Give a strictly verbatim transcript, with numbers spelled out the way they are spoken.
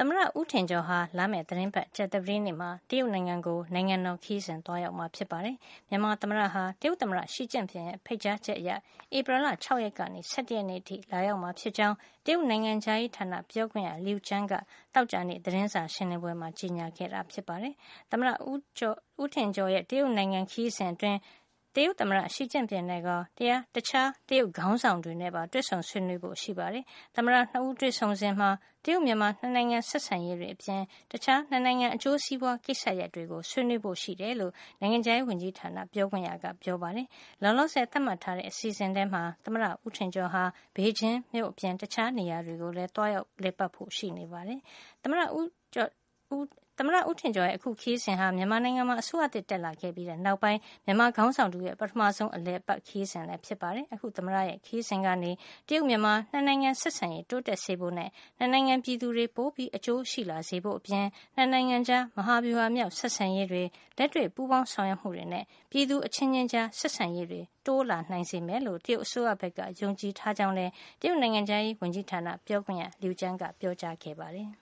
သမ္မတဦးထင်ကျော်ဟာလာမယ့်သီတင်းပတ်ကြာသပတေးနေ့မှာတရုတ်နိုင်ငံကိုနိုင်ငံတော်ခရီးစဉ်သွားရောက်မှာဖြစ်ပါတယ်။မြန်မာသမ္မတဟာတရုတ်သမ္မတရှီကျင့်ဖျင်ရဲ့ဖိတ်ကြားချက်အရဧပြီလ၆ရက်ကနေ၁၁ရက်နေ့အထိလာရောက်မှာဖြစ်ကြောင်းတရုတ်နိုင်ငံခြားရေးဌာနပြောခွင့်ရလျူကျန်းကသောကြာနေ့သတင်းစာရှင်းလင်းပွဲမှာကြေညာခဲ့တာဖြစ်ပါတယ်။သမ္မတဦးကျော်ဦးထင်ကျော်ရဲ့တရုတ်နိုင်ငံခရီးစဉ်အတွင်းတရုတ်သမ္မတရှီကျင့်ဖျင်နဲ့ကတရားတခြားတရုတ်ခေါင်းဆောင်တွေနဲ့ပါတွေ့ဆုံဆွေးနွေးဖို့ရှိပါတယ်။သမ္မတနှစ်ဦးတွေ့ဆုံစဉ်မှာတရုတ်မြန်မာနှစ်နိုင်ငံဆက်ဆံရေးတွေအပြင်တခြားနှစ်နိုင်ငံအကျိုးစီးပွားကိစ္စရပ်တွေကိုဆွေးနွေးဖို့ရှိတယ်လို့နိုင်ငံခြားရေးဝန်ကြီးဌာနပြောခွင့်ရကပြောပါတယ်။လောလောဆယ်သတ်မှတ်ထားတဲ့အစီအစဉ်ထဲမှာသမ္မတဦးထင်ကျော်ဟာဘေကျင်းမြို့အပြင်တခြားနေရာတွေကိုလည်းတွားရောက်လည်ပတ်ဖို့ရှိနေပါတယ်။သမ္မတဦးကျော်ဦးသမ္မတဦးထင်ကျော်ရဲ့အခုခရီးစဉ်ဟာမြန်မာနိုင်ငံမှာအစိုးရသစ်တက်လာခဲ့ပြီးတဲ့နောက်ပိုင်းမြန်မာခေါင်းဆောင်တူရဲ့ပထမဆုံးအလည်အပတ်ခရီးစဉ်လည်းဖြစ်ပါတယ်။အခုသမ္မတရဲ့ခရီးစဉ်ကနေတရုတ်မြန်မာနှစ်နိုင်ငံဆက်ဆံရေးတိုးတက်စေဖို့နဲ့နှစ်နိုင်ငံပြည်သူတွေပိုပြီးအကျိုးရှိလာစေဖို့အပြင်နှစ်နိုင်ငံကြားမဟာဗျူဟာမြောက်ဆက်ဆံရေးတွေလက်တွေ့ပူးပေါင်းဆောင်ရွက်မှုတွေနဲ့ပြည်သူအချင်းချင်းကြားဆက်ဆံရေးတွေတိုးလာနိုင်စေမယ်လို့တရုတ်အစိုးရဘက်ကယုံကြည်ထားကြောင်းလည်းတရုတ်နိုင်ငံခြားရေးဝန်ကြီးဌာနပြောခွင့်ရလျူကျန်းကပြောကြားခဲ့ပါတယ်